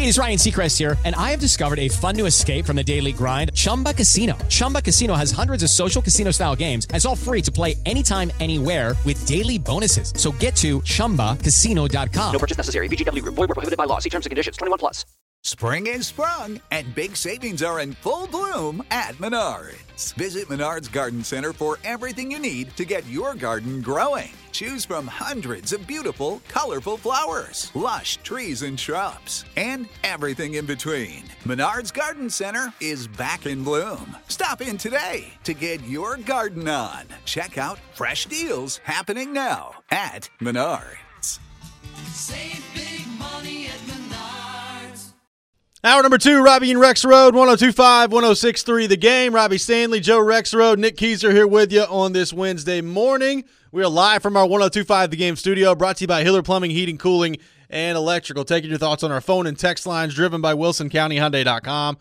Hey, it's Ryan Seacrest here, and I have discovered a fun new escape from the daily grind, Chumba Casino. Chumba Casino has hundreds of social casino-style games, and it's all free to play anytime, anywhere with daily bonuses. So get to ChumbaCasino.com. No purchase necessary. VGW Group. Void where prohibited by law. See terms and conditions. 21 plus. Spring is sprung, and big savings are in full bloom at Menards. Visit Menards Garden Center for everything you need to get your garden growing. Choose from hundreds of beautiful, colorful flowers, lush trees and shrubs, and everything in between. Menards Garden Center is back in bloom. Stop in today to get your garden on. Check out fresh deals happening now at Menards. Save big money at Menards. Hour number 2, Robbie and Rex Road, 102.5, 106.3 The Game. Robbie Stanley, Joe Rex Road, Nick Keiser here with you on this Wednesday morning. We are live from our 102.5 The Game studio, brought to you by Hiller Plumbing, Heating, Cooling, and Electrical. Taking your thoughts on our phone and text lines, driven by WilsonCountyHyundai.com,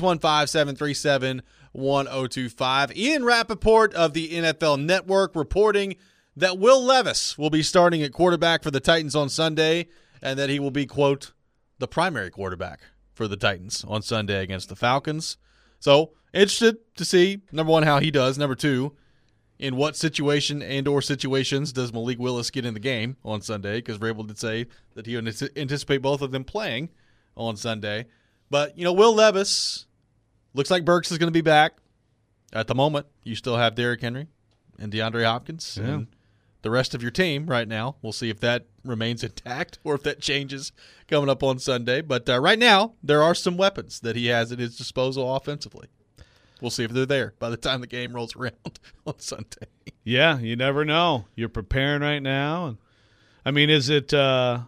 615-737-1025. Ian Rappaport of the NFL Network reporting that Will Levis will be starting at quarterback for the Titans on Sunday, and that he will be, quote, the primary quarterback for the Titans on Sunday against the Falcons. So, interested to see, number one, how he does. Number two, in what situation and or situations does Malik Willis get in the game on Sunday? Because Vrabel did say that he would anticipate both of them playing on Sunday. But, you know, Will Levis, looks like Burks is going to be back. At the moment, you still have Derrick Henry and DeAndre Hopkins and the rest of your team right now. We'll see if that remains intact or if that changes coming up on Sunday. But right now, there are some weapons that he has at his disposal offensively. We'll see if they're there by the time the game rolls around on Sunday. Yeah, you never know. You're preparing right now. I mean, is it possible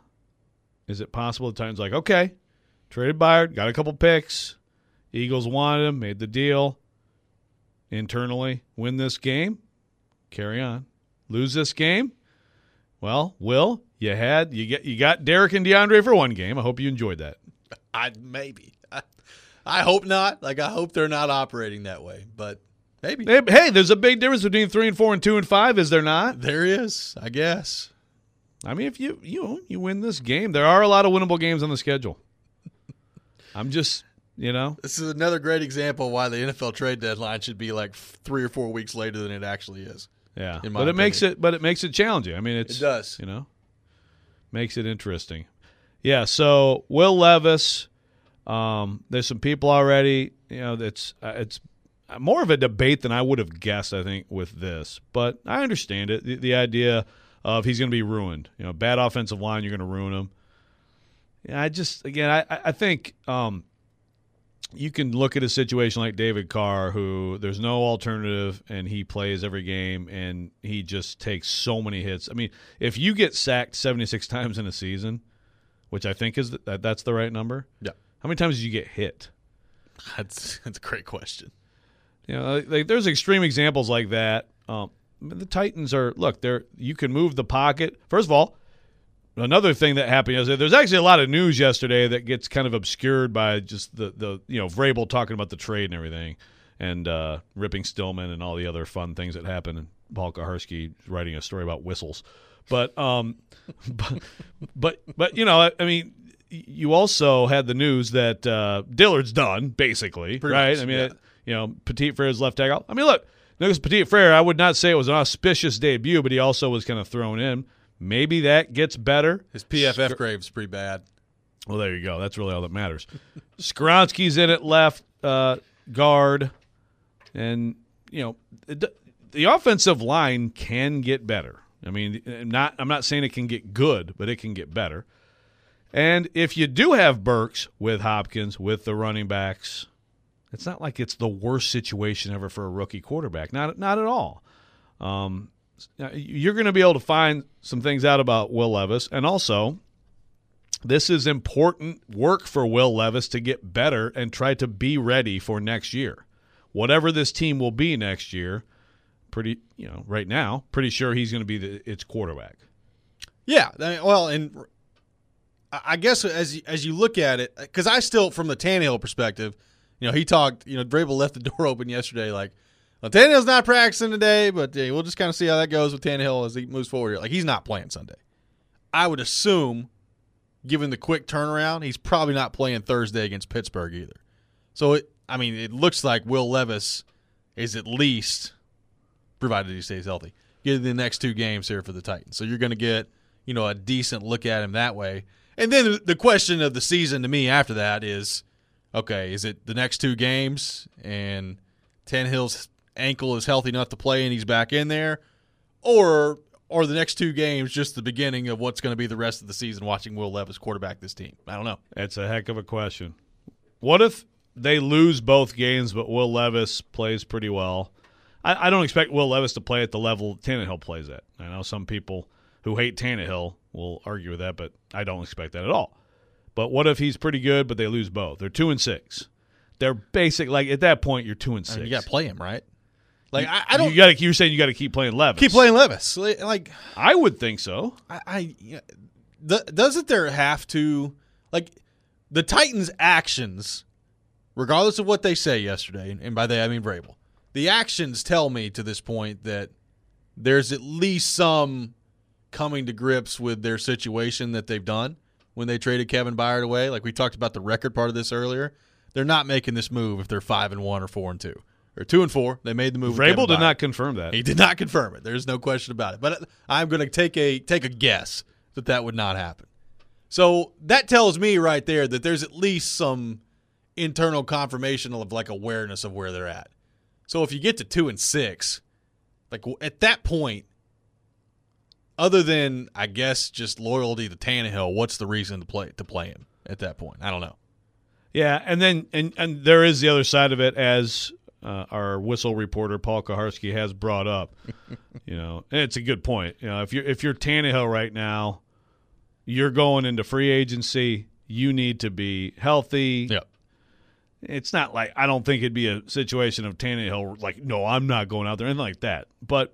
the Titans like, okay, traded Byard, got a couple picks, Eagles wanted him, made the deal internally, win this game, carry on. Lose this game? Well, Will, you got Derrick and DeAndre for one game. I hope you enjoyed that. Maybe. I hope not. Like, I hope they're not operating that way, but maybe. Hey, there's a big difference between 3-4 and 2-5, is there not? There is, I guess. I mean, if you win this game, there are a lot of winnable games on the schedule. I'm just, This is another great example of why the NFL trade deadline should be like 3 or 4 weeks later than it actually is. Yeah, but it makes it challenging. I mean, it does. Makes it interesting. Yeah. So Will Levis, there's some people already. It's more of a debate than I would have guessed. I think with this, but I understand it. The idea of he's going to be ruined. Bad offensive line, you're going to ruin him. Yeah, I think. You can look at a situation like David Carr, who there's no alternative, and he plays every game, and he just takes so many hits. I mean, if you get sacked 76 times in a season, which I think is that's the right number. Yeah. How many times did you get hit? That's a great question. There's extreme examples like that. The Titans you can move the pocket. First of all, another thing that happened yesterday, there's actually a lot of news yesterday that gets kind of obscured by just the Vrabel talking about the trade and everything, and ripping Stillman and all the other fun things that happened, and Paul Kaharski writing a story about whistles. But you also had the news that Dillard's done, basically, pretty right? much, I mean, Petit Frere's left tackle. I mean, look, Nicholas Petit Frere, I would not say it was an auspicious debut, but he also was kind of thrown in. Maybe that gets better. His PFF grade's pretty bad. Well, there you go. That's really all that matters. Skaronski's in at left guard. And, the offensive line can get better. I mean, I'm not saying it can get good, but it can get better. And if you do have Burks with Hopkins, with the running backs, it's not like it's the worst situation ever for a rookie quarterback. Not at all. You're going to be able to find some things out about Will Levis. And also, this is important work for Will Levis to get better and try to be ready for next year. Whatever this team will be next year, right now, pretty sure he's going to be its quarterback. Yeah. And I guess as you look at it, because I still, from the Tannehill perspective, he talked, Vrabel left the door open yesterday, like, well, Tannehill's not practicing today, but we'll just kind of see how that goes with Tannehill as he moves forward here. Like, he's not playing Sunday. I would assume given the quick turnaround, he's probably not playing Thursday against Pittsburgh either. So, it looks like Will Levis is at least, provided he stays healthy, getting the next 2 games here for the Titans. So you're going to get, a decent look at him that way. And then the question of the season to me after that is, okay, is it the next 2 games and Tannehill's ankle is healthy enough to play and he's back in there? Or the next 2 games just the beginning of what's going to be the rest of the season watching Will Levis quarterback this team? I don't know. That's a heck of a question. What if they lose both games but Will Levis plays pretty well? I don't expect Will Levis to play at the level Tannehill plays at. I know some people who hate Tannehill will argue with that, but I don't expect that at all. But what if he's pretty good but they lose both? They're 2-6. They're basic. Like at that point, you're 2-6. You got to play him, right? Like I don't. You're saying you got to keep playing Levis. Keep playing Levis. Like I would think so. Doesn't there have to, like, the Titans' actions, regardless of what they say yesterday, and by they I mean Vrabel, the actions tell me to this point that there's at least some coming to grips with their situation that they've done when they traded Kevin Byard away. Like we talked about the record part of this earlier. They're not making this move if they're 5-1 or 4-2. Or 2-4. They made the move. Vrabel did not confirm that. He did not confirm it. There's no question about it. But I'm going to take a guess that would not happen. So that tells me right there that there's at least some internal confirmation of like awareness of where they're at. So if you get to 2-6, like at that point, other than I guess just loyalty to Tannehill, what's the reason to play him at that point? I don't know. Yeah, and then and there is the other side of it, as our whistle reporter Paul Kaharski has brought up. And it's a good point. If you're Tannehill right now, you're going into free agency. You need to be healthy. Yep. It's not like I don't think it'd be a situation of Tannehill like, no, I'm not going out there, anything like that. But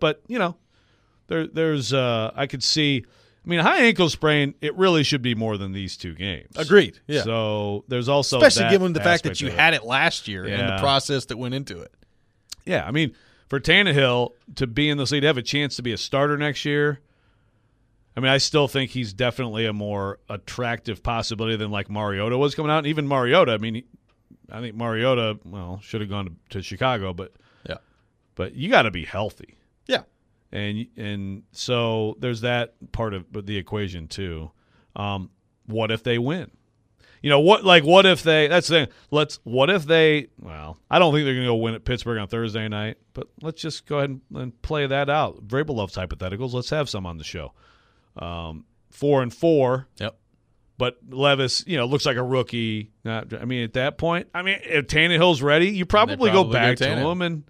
there's I could see. I mean, a high ankle sprain, it really should be more than these 2 games. Agreed. Yeah. So there's also especially that given the fact that you aspect had it last year and the process that went into it. Yeah, I mean, for Tannehill to be in this league, to have a chance to be a starter next year, I mean, I still think he's definitely a more attractive possibility than like Mariota was coming out. And even Mariota, I mean, I think Mariota, should have gone to Chicago, but you got to be healthy. Yeah. And so there's that part of the equation too. What if they win? What if they? That's the thing. What if they? Well, I don't think they're going to go win at Pittsburgh on Thursday night. But let's just go ahead and play that out. Vrabel loves hypotheticals. Let's have some on the show. 4-4. Yep. But Levis, looks like a rookie. I mean, at that point, if Tannehill's ready, you probably go back to him. And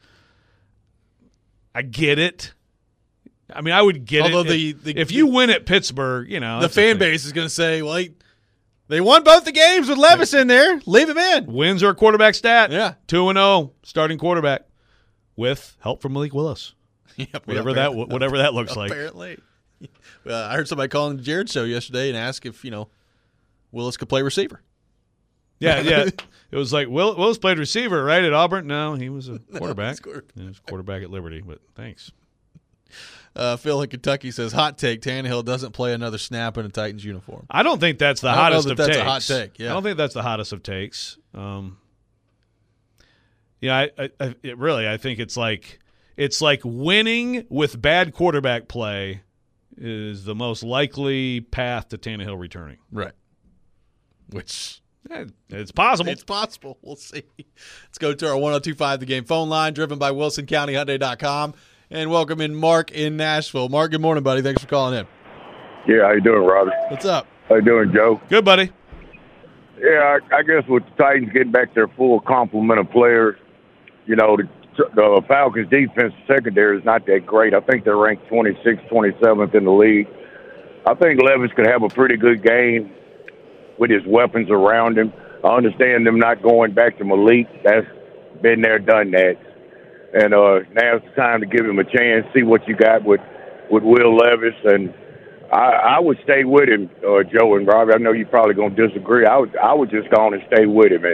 I get it. I mean, I would get it. If you win at Pittsburgh, the fan base is going to say, well, they won both the games with Levis in there. Leave him in. Wins are a quarterback stat. Yeah. 2-0, starting quarterback with help from Malik Willis. Yep, whatever that looks like. Apparently. I heard somebody calling the Jared show yesterday and ask if, Willis could play receiver. Yeah. It was like, Willis played receiver, right, at Auburn? No, he was a quarterback. He was quarterback at Liberty, but thanks. Phil in Kentucky says, hot take, Tannehill doesn't play another snap in a Titans uniform. I don't think that's the hottest of takes. That's a hot take, yeah. I don't think that's the hottest of takes. I think it's like winning with bad quarterback play is the most likely path to Tannehill returning. Right. Which it's possible. It's possible. We'll see. Let's go to our 102.5 The Game phone line, driven by WilsonCountyHyundai.com. And welcome in Mark in Nashville. Mark, good morning, buddy. Thanks for calling in. Yeah, how you doing, Robbie? What's up? How you doing, Joe? Good, buddy. Yeah, I guess with the Titans getting back their full complement of players, the Falcons' defense secondary is not that great. I think they're ranked 26th, 27th in the league. I think Levis could have a pretty good game with his weapons around him. I understand them not going back to Malik. That's been there, done that. And now's the time to give him a chance, see what you got with Will Levis. And I would stay with him, Joe and Robbie. I know you're probably going to disagree. I would just go on and stay with him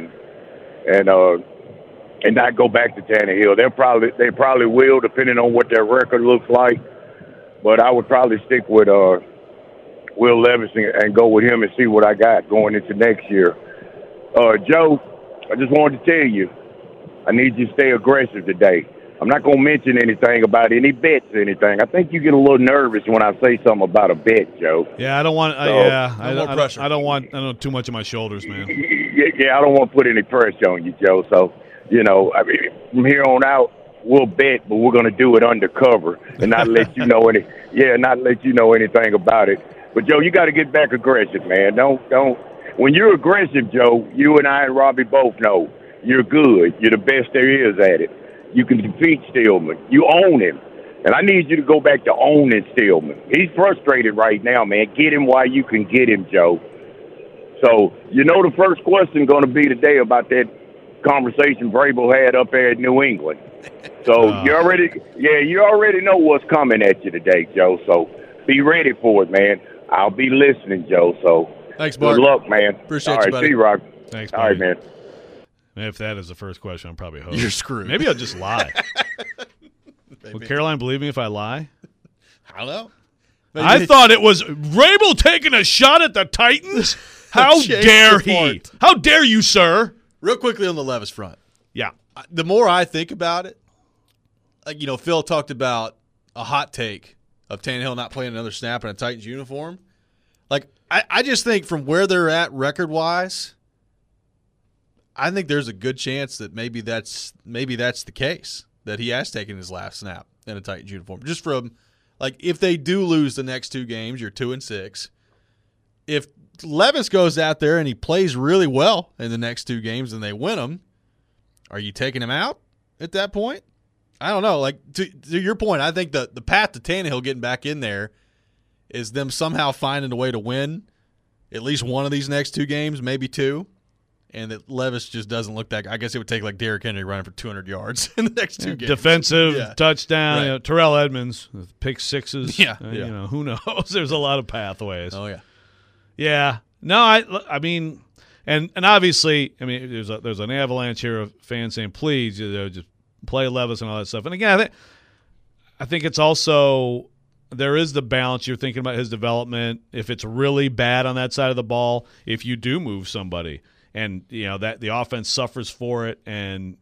and not go back to Tannehill. They probably will, depending on what their record looks like. But I would probably stick with Will Levis and go with him and see what I got going into next year. Joe, I just wanted to tell you, I need you to stay aggressive today. I'm not going to mention anything about any bets or anything. I think you get a little nervous when I say something about a bet, Joe. Yeah, I don't want. I don't want too much on my shoulders, man. Yeah, I don't want to put any pressure on you, Joe. So, I mean, from here on out, we'll bet, but we're going to do it undercover and not let you know anything about it. But Joe, you got to get back aggressive, man. Don't. When you're aggressive, Joe, you and I and Robbie both know you're good. You're the best there is at it. You can defeat Stillman. You own him. And I need you to go back to owning Stillman. He's frustrated right now, man. Get him while you can get him, Joe. So, the first question going to be today about that conversation Vrabel had up there at New England. So, you already know what's coming at you today, Joe. So, be ready for it, man. I'll be listening, Joe. So, thanks, Mark. Good luck, man. Appreciate you, buddy. buddy. See you, Rock. Thanks, buddy. buddy. All right, man. If that is the first question, I'm probably hosed. You're screwed. Maybe I'll just lie. Will Caroline believe me if I lie? I don't know. I thought it was Vrabel taking a shot at the Titans. How dare he? How dare you, sir? Real quickly on the Levis front. Yeah. The more I think about it, like, Phil talked about a hot take of Tannehill not playing another snap in a Titans uniform. Like, I just think from where they're at record-wise, I think there's a good chance that maybe that's the case, that he has taken his last snap in a Titans uniform. Just from, like, if they do lose the next 2 games, you're 2-6. If Levis goes out there and he plays really well in the next 2 games and they win them, are you taking him out at that point? I don't know. Like, to your point, I think the path to Tannehill getting back in there is them somehow finding a way to win at least one of these next 2 games, maybe 2, and that Levis just doesn't look that – I guess it would take like Derrick Henry running for 200 yards in the next 2 games. Defensive touchdown. Right. Terrell Edmonds, pick sixes. Yeah. Who knows? There's a lot of pathways. Oh, yeah. Yeah. No, I mean – and obviously, I mean, there's an avalanche here of fans saying, please, just play Levis and all that stuff. And again, I think it's also there is the balance. You're thinking about his development. If it's really bad on that side of the ball, if you do move somebody and that the offense suffers for it, and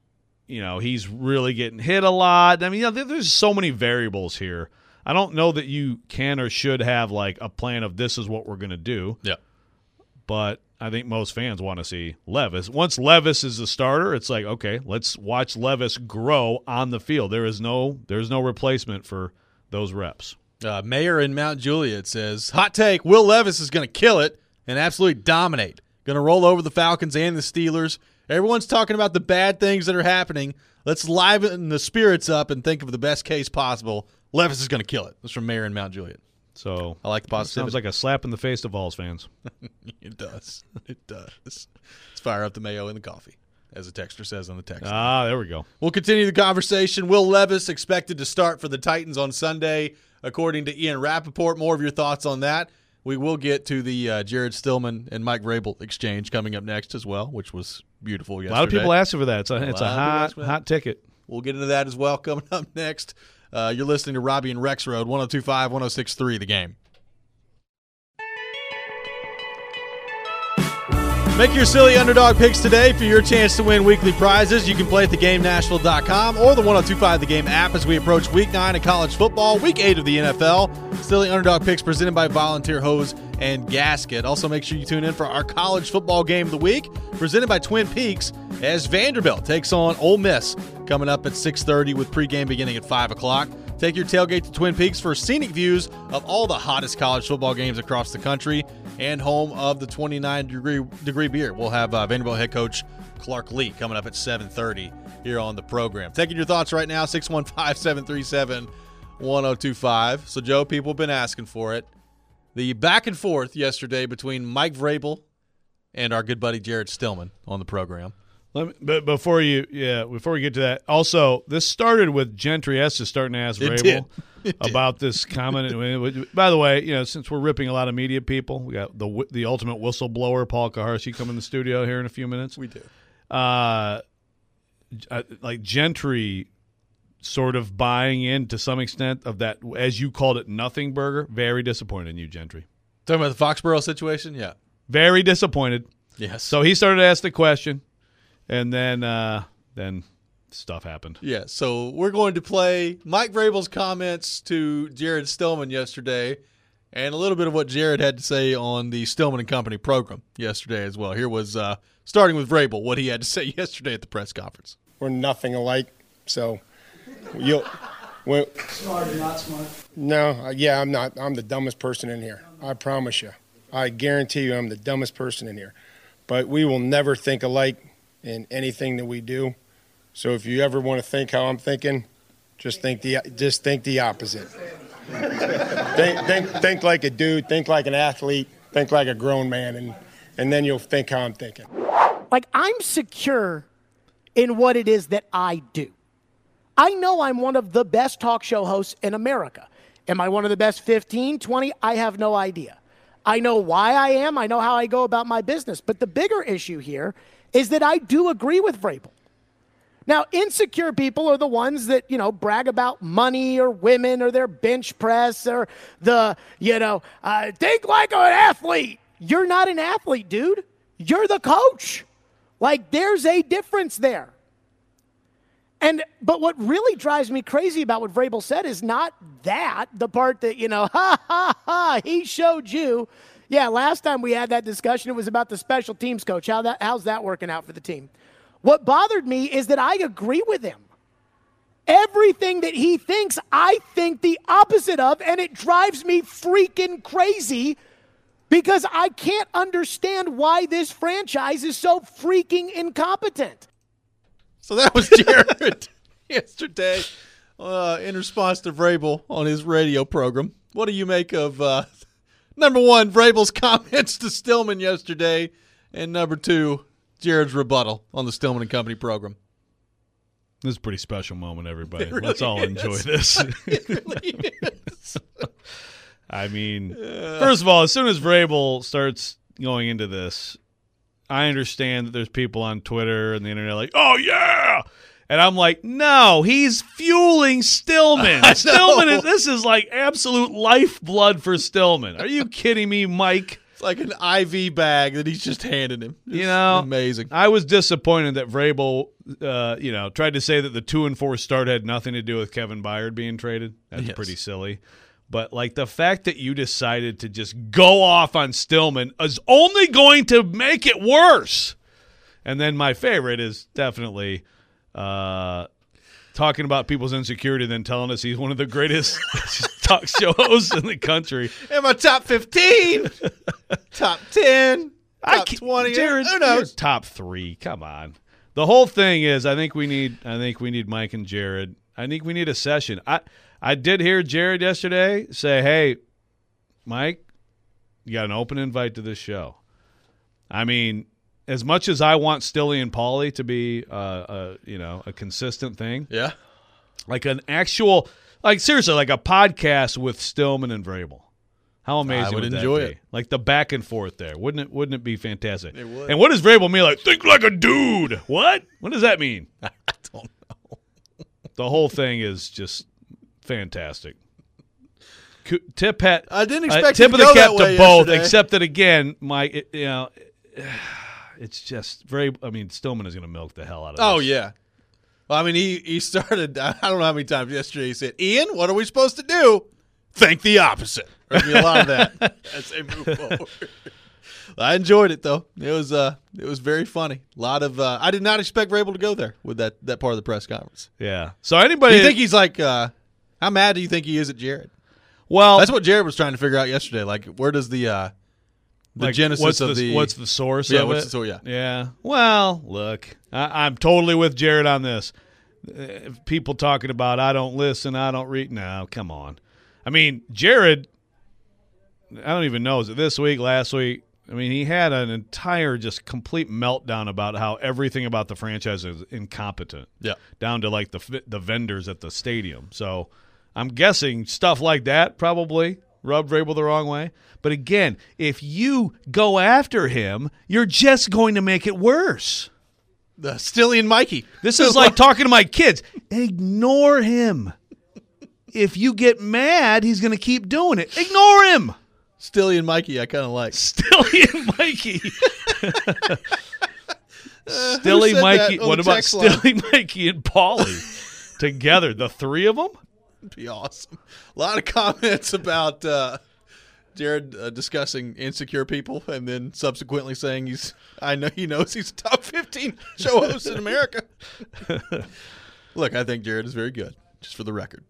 he's really getting hit a lot. I mean, there's so many variables here. I don't know that you can or should have like a plan of this is what we're going to do. Yeah. But I think most fans want to see Levis. Once Levis is the starter, it's like, okay, let's watch Levis grow on the field. There's no replacement for those reps. Mayor in Mount Juliet says, hot take, Will Levis is going to kill it and absolutely dominate. Going to roll over the Falcons and the Steelers. Everyone's talking about the bad things that are happening. Let's liven the spirits up and think of the best case possible. Levis is going to kill it. That's from Mayor in Mount Juliet. So I like the positivity. Sounds like a slap in the face to Vols fans. It does. It does. Let's fire up the mayo in the coffee, as the texter says on the text. There we go. We'll continue the conversation. Will Levis expected to start for the Titans on Sunday, according to Ian Rappaport. More of your thoughts on that. We will get to the Jared Stillman and Mike Vrabel exchange coming up next as well, which was beautiful yesterday. A lot of people asking for that. It's a hot ticket. We'll get into that as well coming up next. You're listening to Robbie and Rex Road, 102.5, 106.3, The Game. Make your silly underdog picks today for your chance to win weekly prizes. You can play at thegamenashville.com or the 102.5 The Game app as we approach Week 9 of college football, Week 8 of the NFL. Silly underdog picks presented by Volunteer Hose and Gasket. Also, make sure you tune in for our college football game of the week, presented by Twin Peaks, as Vanderbilt takes on Ole Miss, coming up at 6:30 with pregame beginning at 5 o'clock. Take your tailgate to Twin Peaks for scenic views of all the hottest college football games across the country and home of the 29-degree beer. We'll have Vanderbilt head coach Clark Lee coming up at 7:30 here on the program. Taking your thoughts right now, 615-737-1025. So, Joe, people have been asking for it. The back and forth yesterday between Mike Vrabel and our good buddy Jared Stillman on the program. But before we get to that, also this started with Gentry Estes starting to ask Vrabel about this comment. By the way, since we're ripping a lot of media people, we got the ultimate whistleblower Paul Kaharski coming in the studio here in a few minutes. We do. Like Gentry sort of buying in to some extent of that, as you called it, nothing burger. Very disappointed in you, Gentry. Talking about the Foxborough situation? Yeah. Very disappointed. Yes. So he started to ask the question, and then stuff happened. Yeah, so we're going to play Mike Vrabel's comments to Jared Stillman yesterday and a little bit of what Jared had to say on the Stillman & Company program yesterday as well. Here was, starting with Vrabel, what he had to say yesterday at the press conference. We're nothing alike, so Smart or not smart? No, yeah, I'm not. I'm the dumbest person in here. I promise you. I guarantee you I'm the dumbest person in here. But we will never think alike in anything that we do. So if you ever want to think how I'm thinking, just think the opposite. think like a dude, think like an athlete, think like a grown man, and then you'll think how I'm thinking. Like, I'm secure in what it is that I do. I know I'm one of the best talk show hosts in America. Am I one of the best 15, 20? I have no idea. I know why I am. I know how I go about my business. But the bigger issue here is that I do agree with Vrabel. Now, insecure people are the ones that, brag about money or women or their bench press or think like an athlete. You're not an athlete, dude. You're the coach. Like, there's a difference there. But what really drives me crazy about what Vrabel said is not that, the part that, he showed you. Yeah, last time we had that discussion, it was about the special teams coach. How's that working out for the team? What bothered me is that I agree with him. Everything that he thinks, I think the opposite of, and it drives me freaking crazy because I can't understand why this franchise is so freaking incompetent. So that was Jared yesterday in response to Vrabel on his radio program. What do you make of, number one, Vrabel's comments to Stillman yesterday, and number two, Jared's rebuttal on the Stillman & Company program? This is a pretty special moment, everybody. Really Let's all enjoy this. It really is. I mean, first of all, as soon as Vrabel starts going into this, I understand that there's people on Twitter and the internet like, oh, yeah. And I'm like, no, he's fueling Stillman. Stillman, this is like absolute lifeblood for Stillman. Are you kidding me, Mike? It's like an IV bag that he's just handing him. It's amazing. I was disappointed that Vrabel, tried to say that the 2-4 start had nothing to do with Kevin Byard being traded. That's pretty silly. But, like, the fact that you decided to just go off on Stillman is only going to make it worse. And then my favorite is definitely talking about people's insecurity and then telling us he's one of the greatest talk show hosts in the country. In my top 15, top 10, top 20. Jared, who knows? Top 3. Come on. The whole thing is I think we need Mike and Jared. I think we need a session. I did hear Jared yesterday say, hey, Mike, you got an open invite to this show. I mean, as much as I want Stilly and Pauly to be a consistent thing. Yeah. Like an actual, like seriously, like a podcast with Stillman and Vrabel. How amazing would enjoy that be? it. Like the back and forth there. Wouldn't it be fantastic? It would. And what does Vrabel mean? Like, think like a dude. What? What does that mean? I don't know. The whole thing is just fantastic. Tip hat. I didn't expect tip it of to the go cap that to way both, yesterday. except that again, Mike. It's just very. I mean, Stillman is going to milk the hell out of this. Oh yeah. Well, I mean, he started. I don't know how many times yesterday he said, "Ian, what are we supposed to do?" Think the opposite. There's gonna be a lot of that as they move forward. I enjoyed it though. It was very funny. A lot of. I did not expect Vrabel to go there with that part of the press conference. Yeah. So anybody, Do you think he's like? How mad do you think he is at Jared? Well, that's what Jared was trying to figure out yesterday. Like, where does the like, genesis what's of what's the source yeah, of what's it? the source? Yeah. Yeah. Well, look, I'm totally with Jared on this. People talking about I don't listen, I don't read. No, come on. I mean, Jared, I don't even know. Is it this week, last week? I mean, he had an entire just complete meltdown about how everything about the franchise is incompetent. Yeah. Down to like the vendors at the stadium. So I'm guessing stuff like that probably rubbed Vrabel the wrong way. But again, if you go after him, you're just going to make it worse. The Stilly and Mikey. This is like talking to my kids. Ignore him. If you get mad, he's going to keep doing it. Ignore him. Stilly and Mikey, I kind of like. Stilly and Mikey. Stilly, Mikey. What about Stilly, Mikey, and Paulie together? The three of them? That'd be awesome. A lot of comments about Jared discussing insecure people, and then subsequently saying he knows he's a top 15 show host in America. Look, I think Jared is very good, just for the record.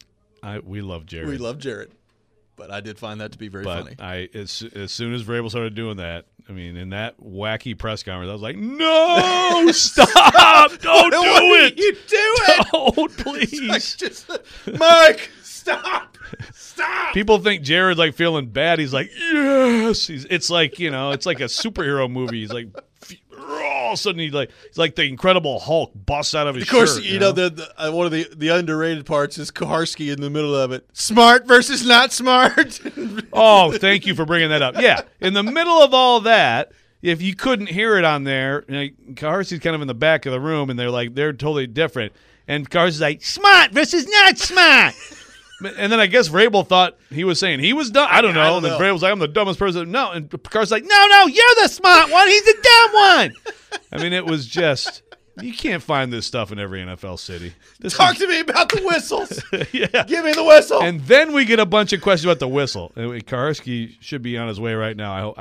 We love Jared. We love Jared. But I did find that to be very funny. As soon as Vrabel started doing that, I mean, in that wacky press conference, I was like, no, stop. Don't do it. You do it. Don't, please. Mike, stop. Stop. People think Jared's like feeling bad. He's like, yes. It's like, it's like a superhero movie. He's like, all of a sudden he's like the Incredible Hulk busts out of his shirt. Of course, you know the one of the underrated parts is Koharski in the middle of it. Smart versus not smart. Oh, thank you for bringing that up. Yeah, in the middle of all that, if you couldn't hear it on there, Koharski's kind of in the back of the room, and they're totally different. And Koharski's like, smart versus not smart. And then I guess Vrabel thought he was saying he was dumb. I don't know. And then Vrabel's like, I'm the dumbest person. No. And Picard's like, no, you're the smart one. He's the dumb one. I mean, it was just, you can't find this stuff in every NFL city. Talk to me about the whistles. Yeah. Give me the whistle. And then we get a bunch of questions about the whistle. And Koharski should be on his way right now.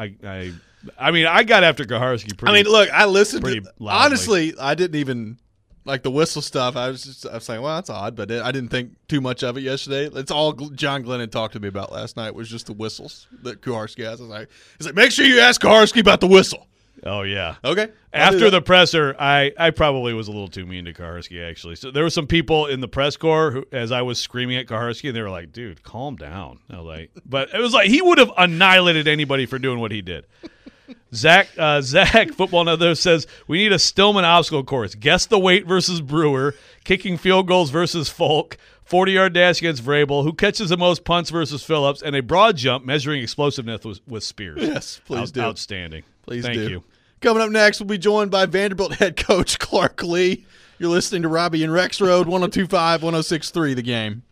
I mean, I got after Koharski pretty. Look, I listened to loudly. Honestly, I didn't even. Like the whistle stuff, I was saying, well, that's odd, but I didn't think too much of it yesterday. It's all John Glennon talked to me about last night was just the whistles that Koharski has. He's like, make sure you ask Koharski about the whistle. Oh, yeah. Okay. After the presser, I probably was a little too mean to Koharski, actually. So there were some people in the press corps who, as I was screaming at Koharski, and they were like, dude, calm down. I was like, but it was like he would have annihilated anybody for doing what he did. Zach, Football Network says, we need a Stillman obstacle course. Guess the weight versus Brewer, kicking field goals versus Folk, 40-yard dash against Vrabel, who catches the most punts versus Phillips, and a broad jump measuring explosiveness with Spears. Yes, please do. Outstanding. Thank you. Coming up next, we'll be joined by Vanderbilt head coach Clark Lee. You're listening to Robbie and Rex Road, 102.5, 106.3, The Game.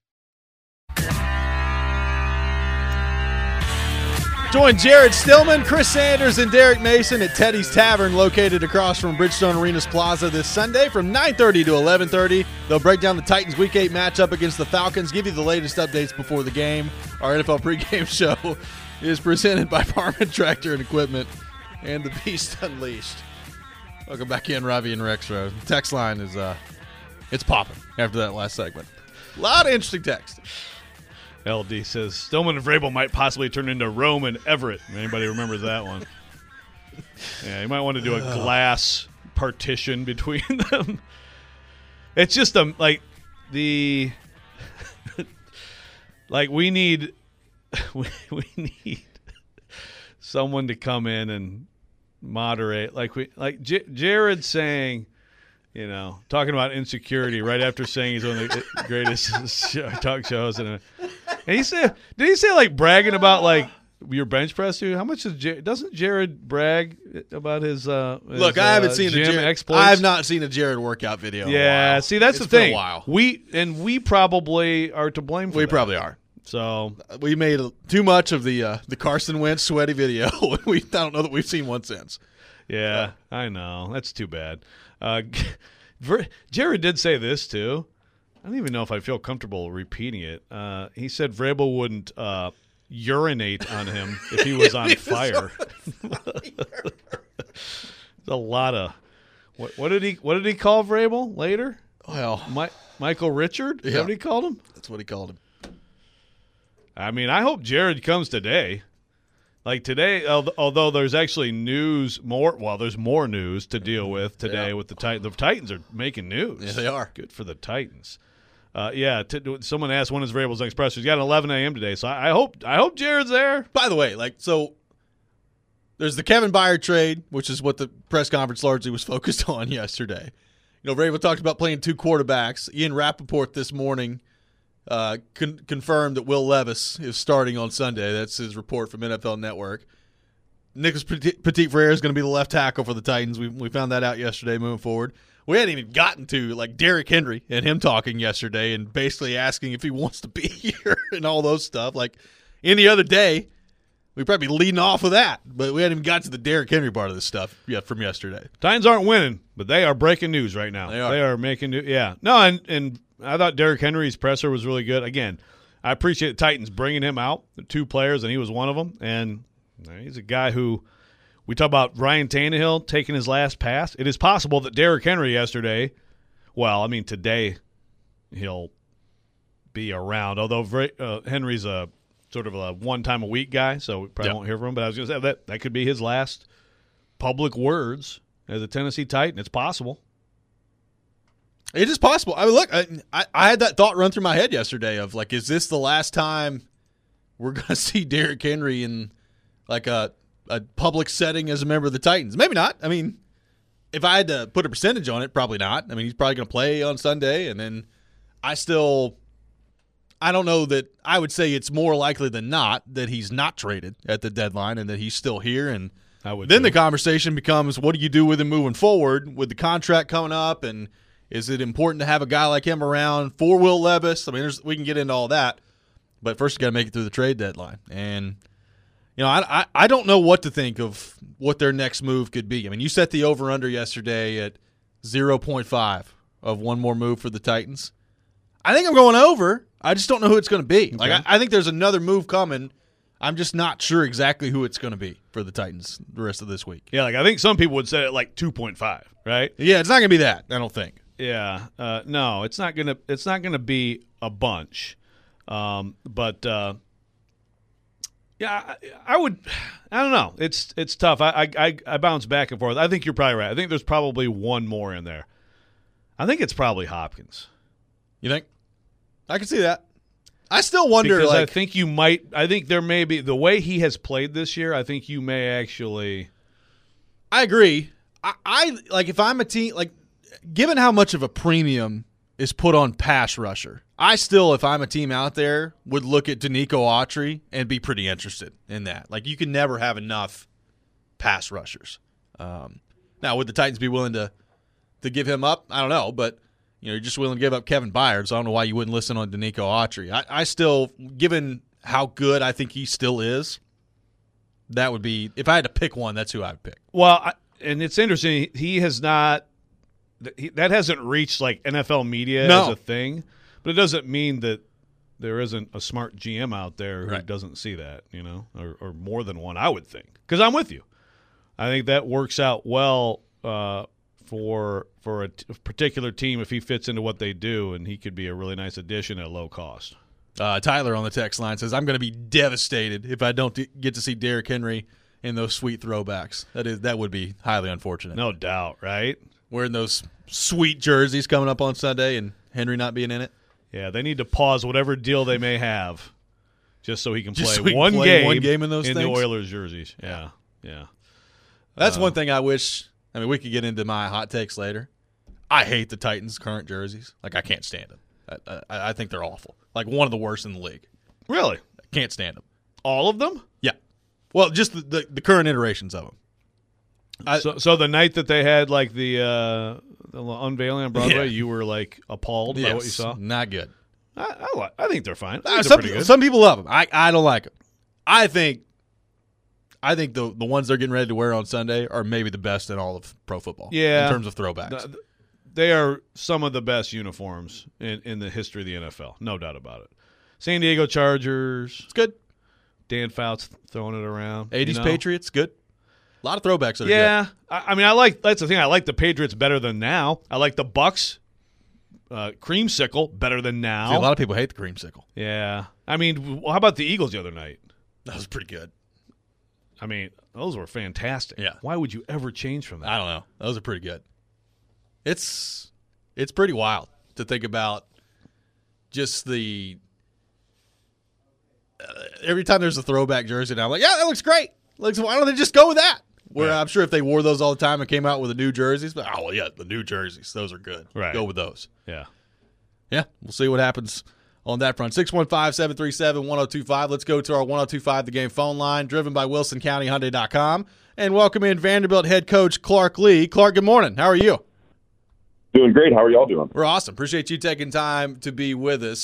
Join Jared Stillman, Chris Sanders, and Derek Mason at Teddy's Tavern, located across from Bridgestone Arenas Plaza this Sunday from 9:30 to 11:30. They'll break down the Titans' Week 8 matchup against the Falcons, give you the latest updates before the game. Our NFL pregame show is presented by Parman Tractor and Equipment and the Beast Unleashed. Welcome back in, Robbie and Rex Road. The text line is it's popping after that last segment. A lot of interesting text. LD says Stillman and Vrabel might possibly turn into Rome and Everett. If anybody remembers that one? Yeah, you might want to do a glass partition between them. It's just like we need someone to come in and moderate. Jared saying, talking about insecurity right after saying he's one of the greatest talk shows. And he said, did he say bragging about your bench press, dude? How much doesn't Jared brag about his look? I haven't seen gym exploits. I have not seen a Jared workout video. Yeah, in a while. See, that's it's the thing. Been a while. We probably are to blame for that. We probably are. So we made too much of the Carson Wentz sweaty video. I don't know that we've seen one since. Yeah, I know. That's too bad. Jared did say this too. I don't even know if I feel comfortable repeating it. He said Vrabel wouldn't urinate on him if he was on fire. A lot of what did he call Vrabel later? Well, Michael Richard. Is that what he called him? That's what he called him. I mean, I hope Jared comes today. Today, although there's actually there's more news to deal with today with the Titans. The Titans are making news. Yeah, they are. Good for the Titans. Someone asked when is Vrabel's next presser. He's got an 11 a.m. today, so I hope Jared's there. By the way, there's the Kevin Byard trade, which is what the press conference largely was focused on yesterday. Vrabel talked about playing two quarterbacks. Ian Rappaport this morning confirmed that Will Levis is starting on Sunday. That's his report from NFL Network. Nicholas Petit-Frere is going to be the left tackle for the Titans. We found that out yesterday moving forward. We hadn't even gotten to Derrick Henry and him talking yesterday and basically asking if he wants to be here and all those stuff. Any other day, we'd probably be leading off with that. But we hadn't even got to the Derrick Henry part of this stuff yet from yesterday. Titans aren't winning, but they are breaking news right now. They are. They are making news. Yeah. No, and I thought Derrick Henry's presser was really good. Again, I appreciate the Titans bringing him out, the 2 players, and he was one of them. And he's a guy who we talk about Ryan Tannehill taking his last pass. It is possible that Derrick Henry yesterday, today he'll be around, although Henry's a sort of a one-time-a-week guy, so we probably won't hear from him. But I was going to say that could be his last public words as a Tennessee Titan. It's possible. It is possible. I mean, look, I had that thought run through my head yesterday of, like, is this the last time we're going to see Derrick Henry in, like, a public setting as a member of the Titans? Maybe not. I mean, if I had to put a percentage on it, probably not. I mean, he's probably going to play on Sunday, and then I don't know that I would say it's more likely than not that he's not traded at the deadline and that he's still here. And then the conversation becomes, what do you do with him moving forward with the contract coming up? And is it important to have a guy like him around for Will Levis? I mean, we can get into all that. But first, you got to make it through the trade deadline. And, I don't know what to think of what their next move could be. I mean, you set the over-under yesterday at 0.5 of one more move for the Titans. I think I'm going over. I just don't know who it's going to be. Okay. Like, I think there's another move coming. I'm just not sure exactly who it's going to be for the Titans the rest of this week. Yeah, like I think some people would say it like 2.5, right? Yeah, it's not going to be that, I don't think. Yeah, no, it's not gonna be a bunch, but yeah, I don't know. It's tough. I bounce back and forth. I think you're probably right. I think there's probably one more in there. I think it's probably Hopkins. You think? I can see that. I still wonder. Because I think you might. I think there may be the way he has played this year. I think you may actually. I agree. I like if I'm a team like. Given how much of a premium is put on pass rusher, I still, if I'm a team out there, would look at Danico Autry and be pretty interested in that. Like, you can never have enough pass rushers. Now, would the Titans be willing to give him up? I don't know, but you're just willing to give up Kevin Byard, so I don't know why you wouldn't listen on Danico Autry. I still, given how good I think he still is, that would be, if I had to pick one, that's who I would pick. Well, and it's interesting, he has not. That hasn't reached like NFL media as a thing, but it doesn't mean that there isn't a smart GM out there who doesn't see that, or more than one, I would think. Because I'm with you. I think that works out well for a particular team if he fits into what they do, and he could be a really nice addition at low cost. Tyler on the text line says, I'm going to be devastated if I don't get to see Derrick Henry in those sweet throwbacks. That would be highly unfortunate. No doubt, right? Wearing those sweet jerseys coming up on Sunday and Henry not being in it. Yeah, they need to pause whatever deal they may have just so he can just play one game in those in things? The Oilers jerseys. Yeah. That's one thing I wish. I mean, we could get into my hot takes later. I hate the Titans' current jerseys. Like, I can't stand them. I think they're awful. Like, one of the worst in the league. Really? I can't stand them. All of them? Yeah. Well, just the current iterations of them. So the night that they had like the unveiling on Broadway, you were like appalled by what you saw. Not good. I think they're fine. Some people love them. I don't like them. I think the ones they're getting ready to wear on Sunday are maybe the best in all of pro football. Yeah, in terms of throwbacks, they are some of the best uniforms in the history of the NFL. No doubt about it. San Diego Chargers. It's good. Dan Fouts throwing it around. 80s Patriots. Good. A lot of throwbacks that are good. I mean, that's the thing. I like the Patriots better than now. I like the Bucks creamsicle better than now. See, a lot of people hate the creamsicle. Yeah. I mean, how about the Eagles the other night? That was pretty good. I mean, those were fantastic. Yeah. Why would you ever change from that? I don't know. Those are pretty good. It's pretty wild to think about just the every time there's a throwback jersey now, I'm like, yeah, that looks great. Why don't they just go with that? Where I'm sure if they wore those all the time and came out with the new jerseys, but the new jerseys, those are good. Right. Go with those. Yeah. Yeah, we'll see what happens on that front. 615-737-1025. Let's go to our 1025 The Game phone line, driven by WilsonCountyHyundai.com. And welcome in Vanderbilt head coach Clark Lee. Clark, good morning. How are you? Doing great. How are y'all doing? We're awesome. Appreciate you taking time to be with us.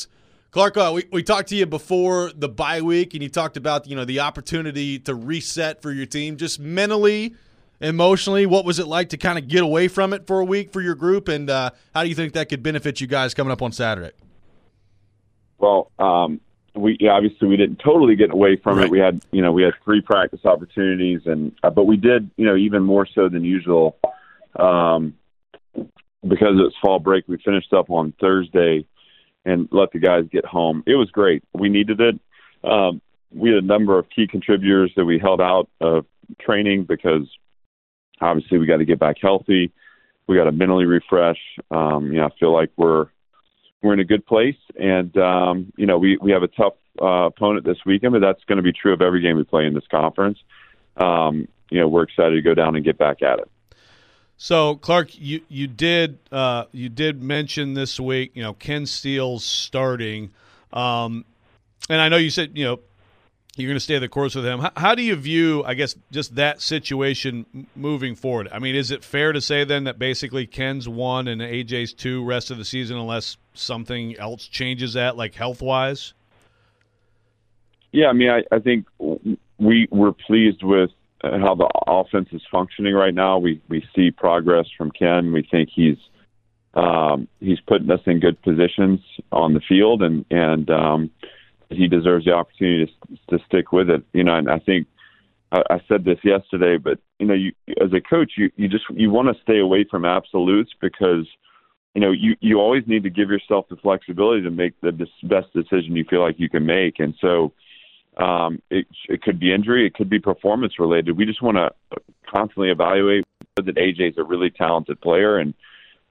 Clark, we talked to you before the bye week, and you talked about the opportunity to reset for your team, just mentally, emotionally. What was it like to kind of get away from it for a week for your group, and how do you think that could benefit you guys coming up on Saturday? Well, obviously we didn't totally get away from it. We had 3 practice opportunities, but we did even more so than usual because it's fall break. We finished up on Thursday and let the guys get home. It was great. We needed it. We had a number of key contributors that we held out of training because obviously we got to get back healthy. We got to mentally refresh. I feel like we're in a good place, and we have a tough opponent this weekend, but that's going to be true of every game we play in this conference. We're excited to go down and get back at it. So, Clark, you did mention this week, Ken Steele's starting, and I know you said you're going to stay the course with him. How do you view, I guess, just that situation moving forward? I mean, is it fair to say then that basically Ken's 1 and AJ's 2 rest of the season unless something else changes that, like health-wise? Yeah, I mean, I think we're pleased with how the offense is functioning right now. We see progress from Ken. We think he's putting us in good positions on the field, and he deserves the opportunity to stick with it. And I think I said this yesterday, but you as a coach, you want to stay away from absolutes because you always need to give yourself the flexibility to make the best decision you feel like you can make. And so it could be injury, it could be performance related. We just want to constantly evaluate that AJ's a really talented player, and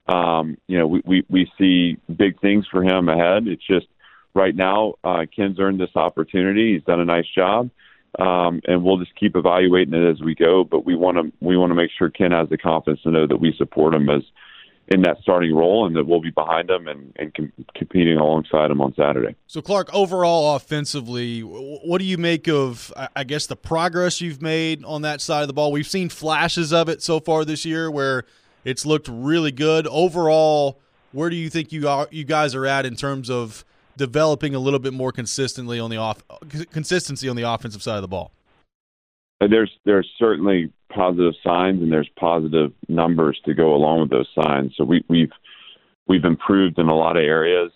we see big things for him ahead. It's just right now Ken's earned this opportunity. He's done a nice job, and we'll just keep evaluating it as we go. But we want to make sure Ken has the confidence to know that we support him as in that starting role, and that we'll be behind him and competing alongside him on Saturday. So, Clark, overall offensively, what do you make of, I guess, the progress you've made on that side of the ball? We've seen flashes of it so far this year where it's looked really good. Overall, where do you think you guys are at in terms of developing a little bit more consistency on the offensive side of the ball? There's certainly positive signs, and there's positive numbers to go along with those signs. So we've improved in a lot of areas,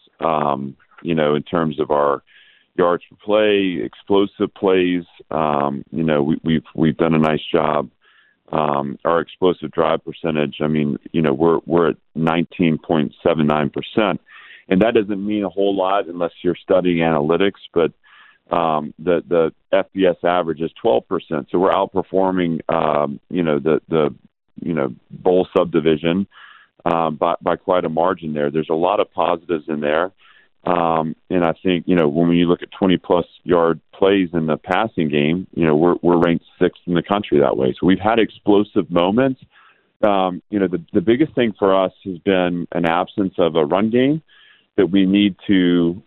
in terms of our yards per play, explosive plays. We've done a nice job. Our explosive drive percentage, we're at 19.79%, and that doesn't mean a whole lot unless you're studying analytics, but the FBS average is 12%, so we're outperforming the bowl subdivision by quite a margin there. There's a lot of positives in there, and I think when you look at 20+ yard plays in the passing game, we're ranked 6th in the country that way. So we've had explosive moments. The biggest thing for us has been an absence of a run game that we need to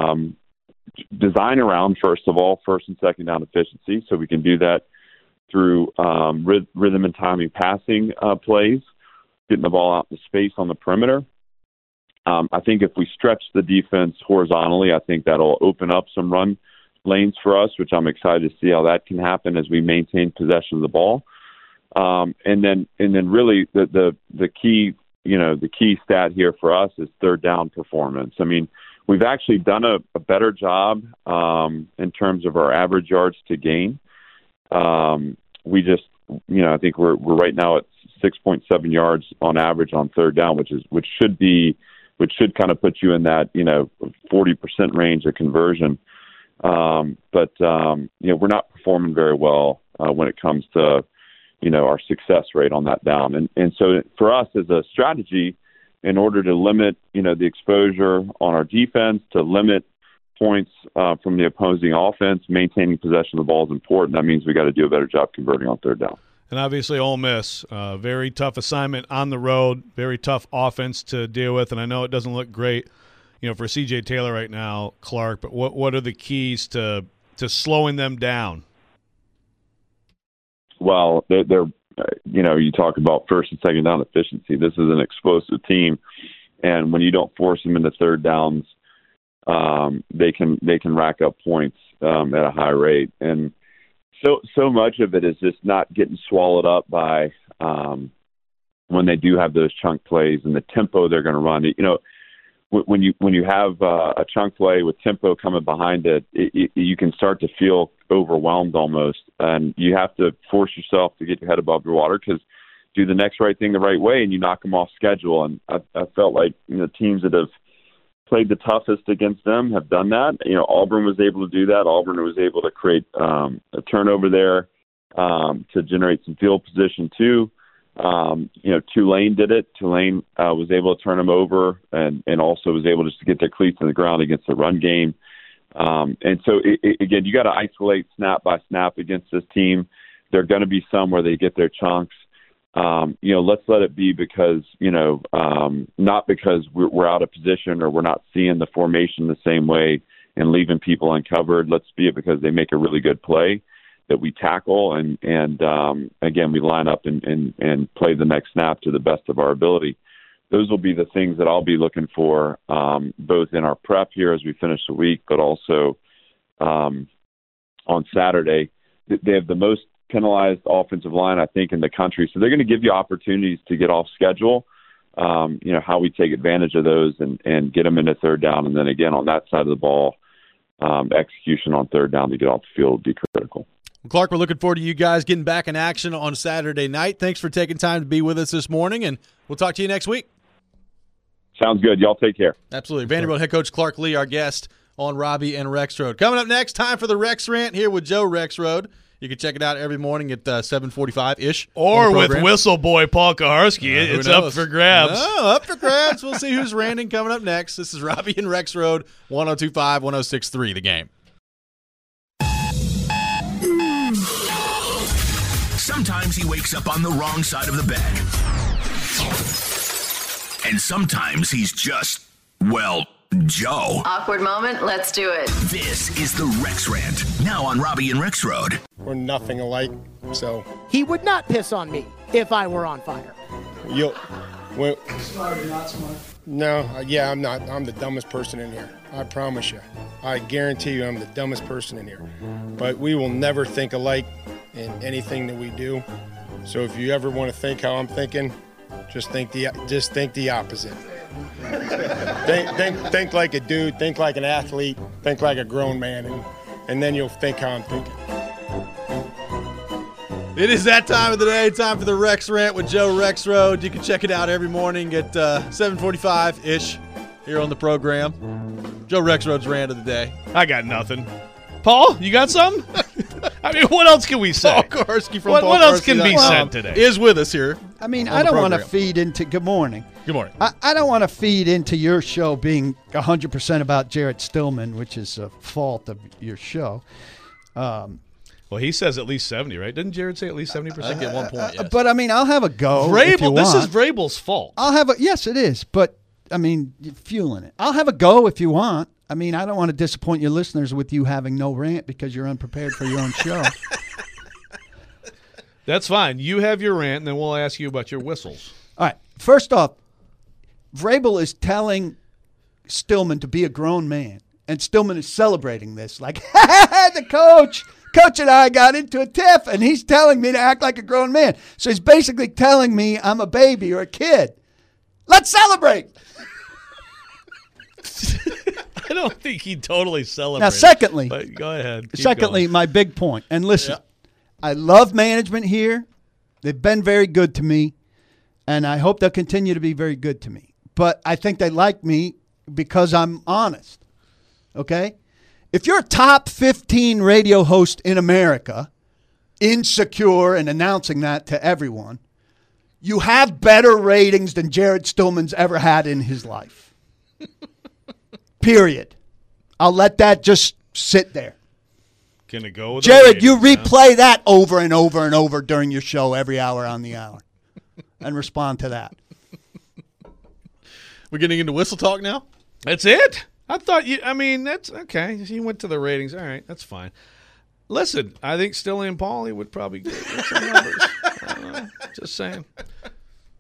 design around, first and second down efficiency. So we can do that through rhythm and timing passing plays, getting the ball out to space on the perimeter. I think if we stretch the defense horizontally, I think that'll open up some run lanes for us, which I'm excited to see how that can happen as we maintain possession of the ball. And then really the key stat here for us is third down performance. I mean, we've actually done a better job in terms of our average yards to gain. We just, I think we're right now at 6.7 yards on average on third down, which should kind of put you in that 40% range of conversion. But we're not performing very well when it comes to our success rate on that down. And so for us as a strategy, in order to limit, the exposure on our defense, to limit points from the opposing offense, maintaining possession of the ball is important. That means we got to do a better job converting on third down. And obviously Ole Miss, very tough assignment on the road, very tough offense to deal with. And I know it doesn't look great, for C.J. Taylor right now, Clark, but what are the keys to slowing them down? Well, they're you talk about first and second down efficiency. This is an explosive team, and when you don't force them into third downs, they can rack up points at a high rate. And so much of it is just not getting swallowed up by when they do have those chunk plays and the tempo they're going to run. You know, when you have a chunk play with tempo coming behind it, you can start to feel overwhelmed almost, and you have to force yourself to get your head above the water, because do the next right thing the right way and you knock them off schedule. And I felt like, you know, teams that have played the toughest against them have done that. You know, Auburn was able to do that. Auburn was able to create a turnover there to generate some field position too. You know, Tulane did it. Tulane was able to turn them over and also was able just to get their cleats in the ground against the run game. And so, again, you got to isolate snap by snap against this team. There are going to be some where they get their chunks. You know, let's let it be because, you know, not because we're out of position or we're not seeing the formation the same way and leaving people uncovered. Let's be it because they make a really good play that we tackle and again, we line up and play the next snap to the best of our ability. Those will be the things that I'll be looking for, both in our prep here as we finish the week, but also on Saturday. They have the most penalized offensive line, I think, in the country. So they're going to give you opportunities to get off schedule. You know, how we take advantage of those and get them into third down. And then again, on that side of the ball, execution on third down to get off the field would be critical. Well, Clark, we're looking forward to you guys getting back in action on Saturday night. Thanks for taking time to be with us this morning, and we'll talk to you next week. Sounds good. Y'all take care. Absolutely. Vanderbilt head coach Clark Lea, our guest on Robbie and Rexroad. Coming up next, time for the Rex Rant here with Joe Rexroad. You can check it out every morning at 7:45-ish. Or with Whistle Boy Paul Kaharski. It's up for grabs. Oh, up for grabs. We'll see who's ranting coming up next. This is Robbie and Rexroad, 102.5, 106.3, The Game. Sometimes he wakes up on the wrong side of the bed. And sometimes he's just, well, Joe. Awkward moment, let's do it. This is the Rex Rant, now on Robbie and Rexroad. We're nothing alike, so. He would not piss on me if I were on fire. Smart or not smart? No, yeah, I'm not. I'm the dumbest person in here. I promise you. I guarantee you I'm the dumbest person in here. But we will never think alike in anything that we do. So if you ever want to think how I'm thinking, just think the opposite. think like a dude, think like an athlete, think like a grown man, and then you'll think how I'm thinking. It is that time of the day, time for the Rex Rant with Joe Rexroad. You can check it out every morning at 7:45-ish here on the program. Joe Rexroad's rant of the day. I got nothing. Paul, you got something? I mean, what else can we say? Paul Kaharski from What else can be said today? Is with us here. I mean, I don't want to feed into – good morning. Good morning. I don't want to feed into your show being 100% about Jarrett Stillman, which is a fault of your show. Well, he says at least 70, right? Didn't Jared say at least 70% at one point, yes. But, I mean, I'll have a go Vrabel, this is Vrabel's fault. Yes, it is. But, I mean, you're fueling it. I'll have a go if you want. I mean, I don't want to disappoint your listeners with you having no rant because you're unprepared for your own show. That's fine. You have your rant, and then we'll ask you about your whistles. All right. First off, Vrabel is telling Stillman to be a grown man, and Stillman is celebrating this. Like, the coach and I got into a tiff, and he's telling me to act like a grown man. So he's basically telling me I'm a baby or a kid. Let's celebrate. I don't think he totally celebrated. Now, secondly, but go ahead. Secondly, my big point, and listen, I love management here. They've been very good to me, and I hope they'll continue to be very good to me. But I think they like me because I'm honest, okay? If you're a top 15 radio host in America, insecure and announcing that to everyone, you have better ratings than Jared Stillman's ever had in his life. Period. I'll let that just sit there. Can it go with Jared, you replay that over and over and over during your show every hour on the hour and respond to that. We're getting into whistle talk now? That's it? I thought that's okay. You went to the ratings. All right, that's fine. Listen, I think Stilly and Paulie would probably get some numbers. Just saying.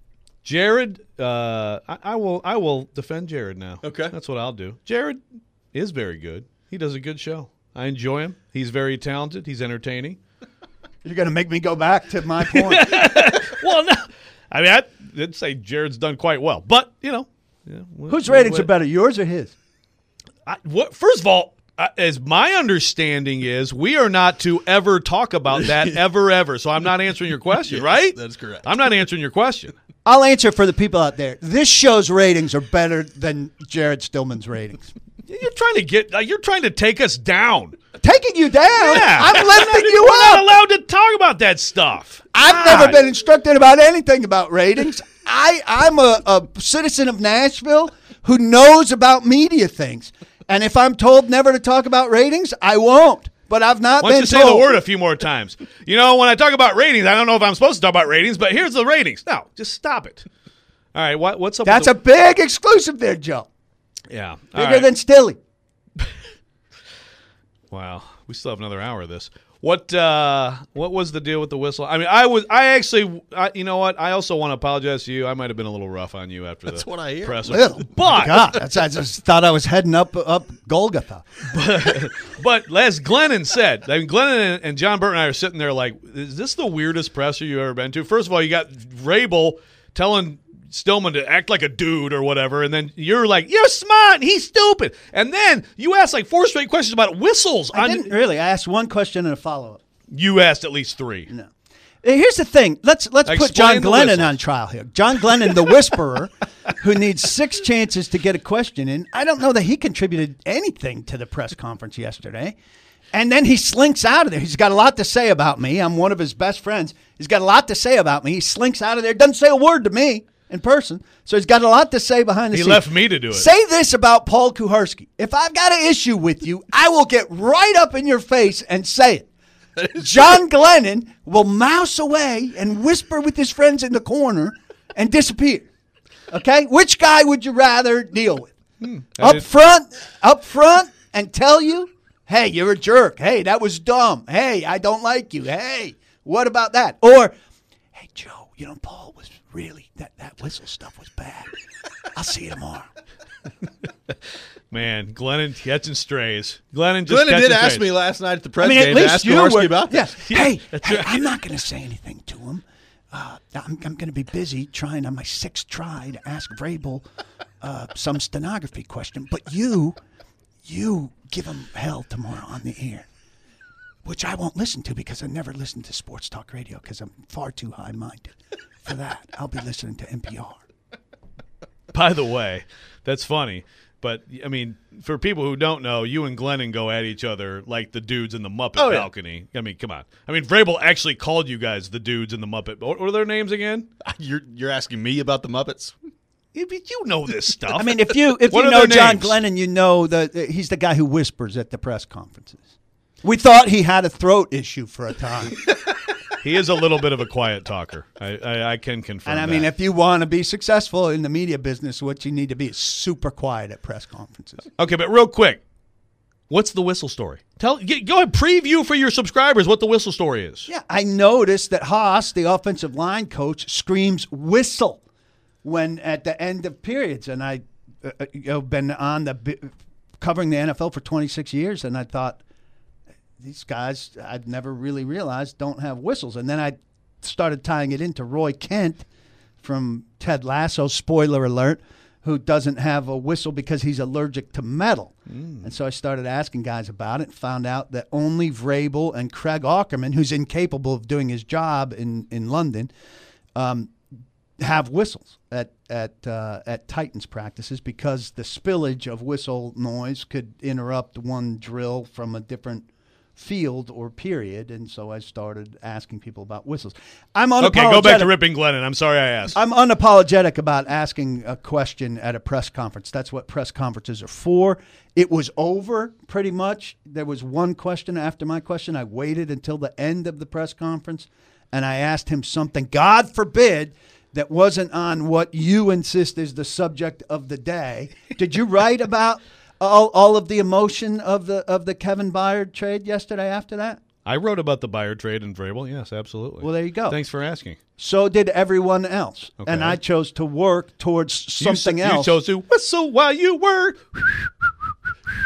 Jared, I will defend Jared now. Okay. That's what I'll do. Jared, is very good. He does a good show. I enjoy him. He's very talented. He's entertaining. You're going to make me go back to my point. Well, no. I mean, I didn't say Jared's done quite well. But, you know. Whose ratings are better, yours or his? First of all, as my understanding is, we are not to ever talk about that ever. So I'm not answering your question, Yes, right? That's correct. I'm not answering your question. I'll answer for the people out there. This show's ratings are better than Jared Stillman's ratings. You're trying to take us down. Taking you down? Yeah. I'm lifting you We're up. not allowed to talk about that stuff. I've never been instructed about anything about ratings. I'm a citizen of Nashville who knows about media things. And if I'm told never to talk about ratings, I won't. But I've not Why don't been you say told. the word a few more times? You know, when I talk about ratings, I don't know if I'm supposed to talk about ratings, but here's the ratings. No, just stop it. All right, what's up? That's a big exclusive there, Joe. Yeah. Bigger than Stilly. Wow, we still have another hour of this. What was the deal with the whistle? I mean, you know what? I also want to apologize to you. I might have been a little rough on you after That's what I hear. presser. Little. But God, I just thought I was heading up Golgotha. but as Glennon said, I mean, Glennon and John Burton and I are sitting there like, is this the weirdest presser you've ever been to? First of all, you got Vrabel telling Stillman to act like a dude or whatever, and then you're like, you're smart, and he's stupid. And then you asked like 4 straight questions about whistles. I didn't really. I asked one question and a follow-up. You asked at least 3. No. Here's the thing. Let's put John Glennon on trial here. John Glennon, the whisperer, who needs 6 chances to get a question in. I don't know that he contributed anything to the press conference yesterday. And then he slinks out of there. He's got a lot to say about me. I'm one of his best friends. He's got a lot to say about me. He slinks out of there. Doesn't say a word to me in person. So he's got a lot to say behind the scenes. He left me to do it. Say this about Paul Kuharsky. If I've got an issue with you, I will get right up in your face and say it. John Glennon will mouse away and whisper with his friends in the corner and disappear. Okay? Which guy would you rather deal with? Up front and tell you, hey, you're a jerk. Hey, that was dumb. Hey, I don't like you. Hey, what about that? Or, hey, Joe, Paul was really, that whistle stuff was bad. I'll see you tomorrow. Man, Glennon catching strays. Glennon did ask me last night at the press game to ask Kuharsky about this. Hey, I'm not going to say anything to him. I'm going to be busy trying on my 6th try to ask Vrabel some stenography question. But you give him hell tomorrow on the air, which I won't listen to because I never listen to sports talk radio because I'm far too high-minded for that. I'll be listening to NPR. By the way, that's funny. But, I mean, for people who don't know, you and Glennon go at each other like the dudes in the Muppet balcony. I mean, come on. I mean, Vrabel actually called you guys the dudes in the Muppet. What are their names again? You're asking me about the Muppets? You know this stuff. I mean, if you know John Glennon, you know that he's the guy who whispers at the press conferences. We thought he had a throat issue for a time. He is a little bit of a quiet talker. I can confirm that. And I mean, if you want to be successful in the media business, what you need to be is super quiet at press conferences. Okay, but real quick, what's the whistle story? Go ahead, preview for your subscribers what the whistle story is. Yeah, I noticed that Haas, the offensive line coach, screams whistle when at the end of periods. And I've been on covering the NFL for 26 years, and I thought, these guys, I'd never really realized, don't have whistles. And then I started tying it into Roy Kent from Ted Lasso, spoiler alert, who doesn't have a whistle because he's allergic to metal. And so I started asking guys about it and found out that only Vrabel and Craig Aukerman, who's incapable of doing his job in London, have whistles at Titans practices because the spillage of whistle noise could interrupt one drill from a different field or period, and so I started asking people about whistles. I'm unapologetic. Okay, go back to ripping Glennon. I'm sorry I asked. I'm unapologetic about asking a question at a press conference. That's what press conferences are for. It was over pretty much. There was one question after my question. I waited until the end of the press conference, and I asked him something, God forbid, that wasn't on what you insist is the subject of the day. Did you write about all of the emotion of the Kevin Byard trade yesterday after that? I wrote about the Byard trade in Vrabel. Yes, absolutely. Well, there you go. Thanks for asking. So did everyone else. Okay. And I chose to work towards something else. You chose to whistle while you were.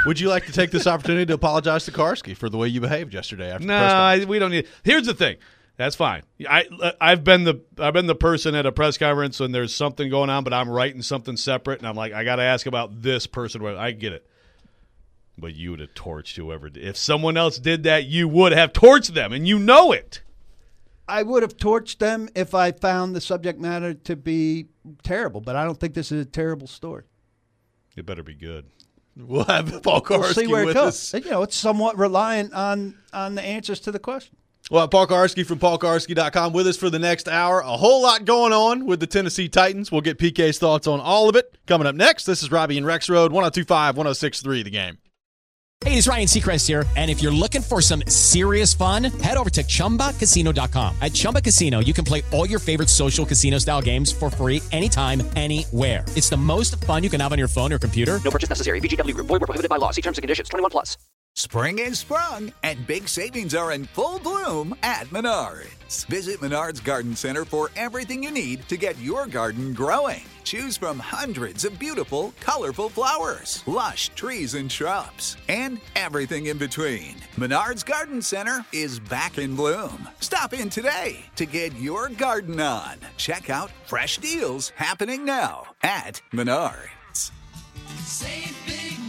Would you like to take this opportunity to apologize to Karski for the way you behaved yesterday after the press conference? We don't need. Here's the thing. That's fine. I've been the person at a press conference when there's something going on, but I'm writing something separate, and I'm like, I got to ask about this person. I get it. But you would have torched whoever did. If someone else did that, you would have torched them, and you know it. I would have torched them if I found the subject matter to be terrible, but I don't think this is a terrible story. It better be good. We'll have Paul Karski We'll see where it with goes. us. It's somewhat reliant on the answers to the question. Well, Paul Karski from paulkarski.com with us for the next hour. A whole lot going on with the Tennessee Titans. We'll get PK's thoughts on all of it. Coming up next, this is Robbie and Rex Road, 102.5, 106.3 The Game. Hey, it's Ryan Seacrest here, and if you're looking for some serious fun, head over to ChumbaCasino.com. At Chumba Casino, you can play all your favorite social casino-style games for free anytime, anywhere. It's the most fun you can have on your phone or computer. No purchase necessary. VGW Group. Void where prohibited by law. See terms and conditions. 21+. Spring is sprung, and big savings are in full bloom at Menards. Visit Menards Garden Center for everything you need to get your garden growing. Choose from hundreds of beautiful, colorful flowers, lush trees and shrubs, and everything in between. Menards Garden Center is back in bloom. Stop in today to get your garden on. Check out fresh deals happening now at Menards. Save big